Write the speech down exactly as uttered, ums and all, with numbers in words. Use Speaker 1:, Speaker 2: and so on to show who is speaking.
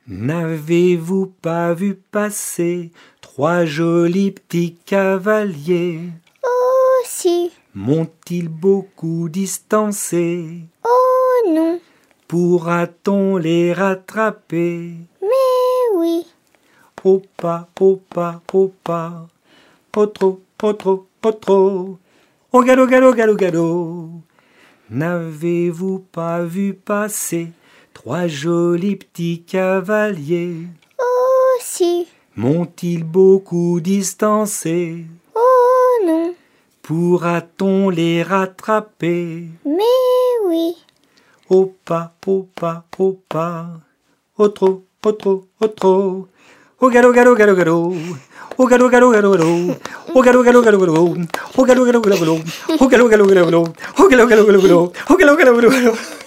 Speaker 1: N'avez-vous pas vu passer trois jolis petits cavaliers?
Speaker 2: Oh si.
Speaker 1: M'ont-ils beaucoup distancé?
Speaker 2: Oh non.
Speaker 1: Pourra-t-on les rattraper?
Speaker 2: Mais oui.
Speaker 1: Au pas, au pas, au pas, au trop, au trop, au trop, au galop, galop, galop, galop. N'avez-vous pas vu passer trois jolis petits cavaliers?
Speaker 2: Oh si.
Speaker 1: M'ont-ils beaucoup distancé?
Speaker 2: Oh non.
Speaker 1: Pourra-t-on les rattraper?
Speaker 2: Mais oui.
Speaker 1: Au pas, au pas, au pas, au trop, au trop, au trop, au galop, galop, galop, galop, au galop, galop, galop, galop, au galop, galop, galop, galop, au galop, galop, galop, galop, au galop, galop, galop, galop, au galop, galop, galop, galop, au galop, galop, galop, galop.